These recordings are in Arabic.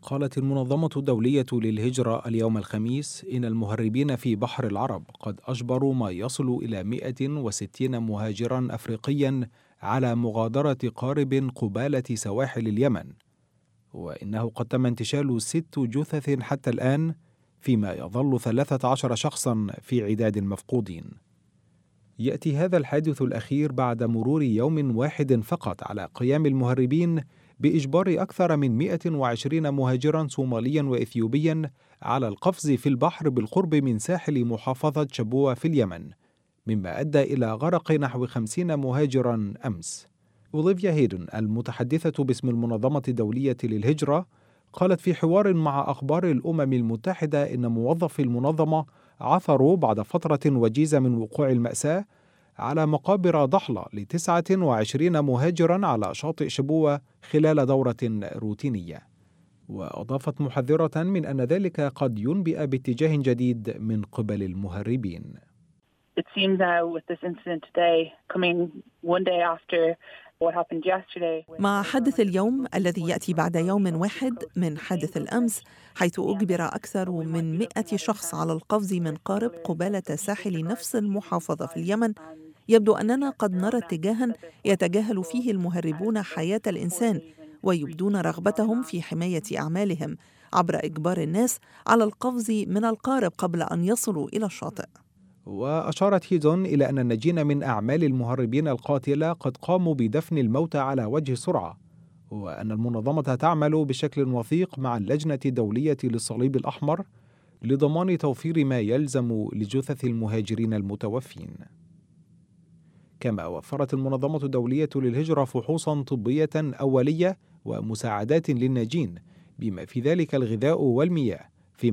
قالت المنظمة الدولية للهجرة اليوم الخميس إن المهربين في بحر العرب قد أجبروا ما يصل إلى 160 مهاجرا أفريقيا على مغادرة قارب قبالة سواحل اليمن، وإنه قد تم انتشال 6 جثث حتى الآن، فيما يظل 13 شخصا في عداد المفقودين. يأتي هذا الحادث الأخير بعد مرور يوم واحد فقط على قيام المهربين بإجبار أكثر من 120 مهاجرا صوماليا وإثيوبيا على القفز في البحر بالقرب من ساحل محافظة شبوة في اليمن، مما أدى إلى غرق نحو 50 مهاجرا أمس. أوليفيا هيدن المتحدثة باسم المنظمة الدولية للهجرة قالت في حوار مع أخبار الأمم المتحدة إن موظفي المنظمة عثروا بعد فترة وجيزة من وقوع المأساة على مقابر ضحلة ل29 مهاجرا على شاطئ شبوة خلال دورة روتينية. وأضافت محذرة من أن ذلك قد ينبئ باتجاه جديد من قبل المهربين. It seems now with this incident today coming one day after what happened yesterday. مع حدث اليوم الذي يأتي بعد يوم واحد من حادث الأمس، حيث أجبر أكثر من 100 شخص على القفز من قارب قبالة ساحل نفس المحافظة في اليمن، يبدو أننا قد نرى اتجاها يتجاهل فيه المهربون حياة الإنسان ويبدون رغبتهم في حماية أعمالهم عبر إجبار الناس على القفز من القارب قبل أن يصلوا إلى الشاطئ. وأشارت هيدون إلى أن الناجين من أعمال المهربين القاتلة قد قاموا بدفن الموتى على وجه سرعة، وأن المنظمة تعمل بشكل وثيق مع اللجنة الدولية للصليب الأحمر لضمان توفير ما يلزم لجثث المهاجرين المتوفين. كما وفرت المنظمة الدولية للهجرة فحوصا طبية أولية ومساعدات للناجين بما في ذلك الغذاء والمياه،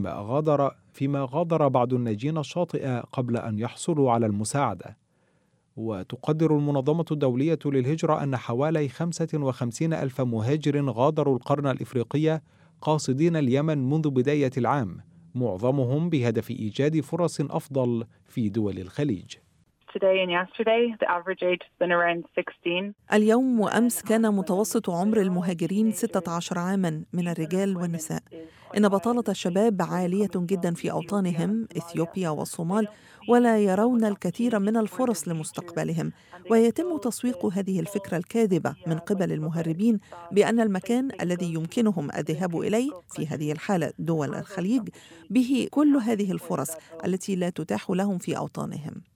فيما غادر بعض الناجين الشاطئ قبل أن يحصلوا على المساعدة. وتقدر المنظمة الدولية للهجرة أن حوالي 55 ألف مهاجر غادروا القرن الإفريقي قاصدين اليمن منذ بداية العام، معظمهم بهدف إيجاد فرص أفضل في دول الخليج. اليوم وأمس كان متوسط عمر المهاجرين 16 عاماً من الرجال والنساء. إن بطالة الشباب عالية جداً في أوطانهم إثيوبيا والصومال، ولا يرون الكثير من الفرص لمستقبلهم، ويتم تسويق هذه الفكرة الكاذبة من قبل المهربين بأن المكان الذي يمكنهم الذهاب إليه، في هذه الحالة دول الخليج، به كل هذه الفرص التي لا تتاح لهم في أوطانهم.